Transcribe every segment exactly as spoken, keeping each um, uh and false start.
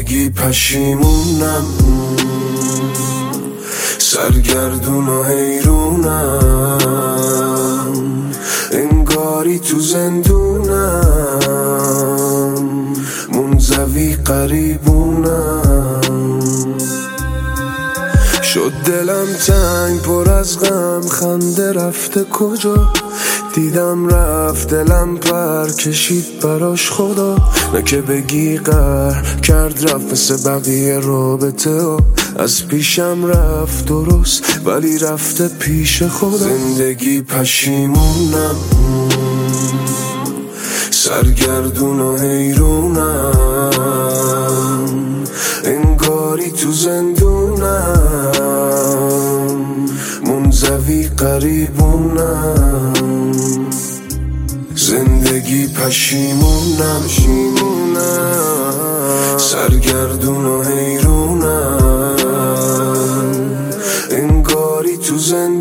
زندگی پشیمونم، سرگردون و حیرونم، انگاری تو زندونم، منزوی قریبونم. شد دلم تنگ پر از غم، خنده رفته کجا؟ دیدم رفت دلم پر کشید براش خدا. نه که بگی قهر کرد رفت مثل بقیه رابطه ها، از پیشم رفت درست ولی رفته پیش خدا. زندگی پشیمونم، سرگردون و حیرونم، انگاری تو زندونم، منزوی قریبونم. زندگی پشیمونم، سرگردون و حیرونم، انگاری تو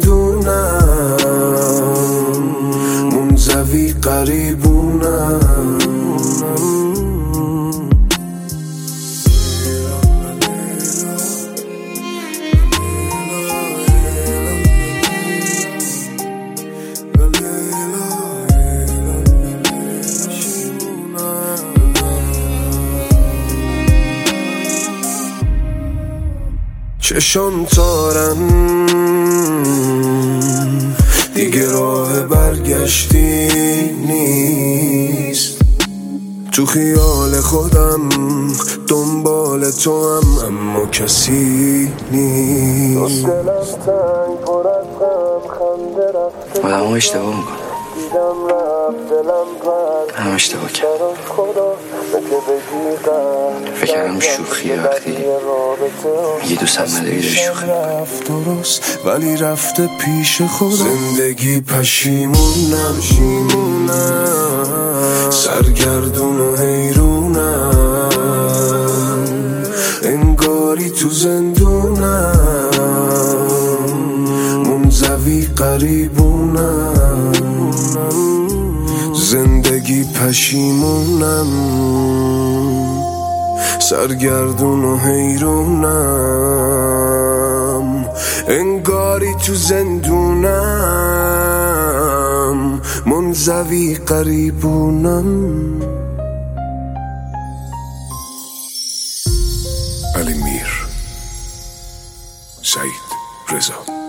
زندونم، منزوی قریبونم. چشم تارن دیگه راه برگشتی نیست، تو خیال خودم دنبال تو هم اما کسی نیست. آدم ها اشتباه میکنم، هم اشتباه کرد. فکر کردم شوخیه وقتی یه دوست هم نداری داری شوخی میکنی، ولی رفته پیش خدا. زندگی پشیمونم، سرگردون و حیرونم، انگاری تو زندونم، منزوی قریبونم. زندگی پشیمونم، سرگردون و حیرونم، انگاری تو زندونم، منزوی قریبونم. علی میر، سعید رضا.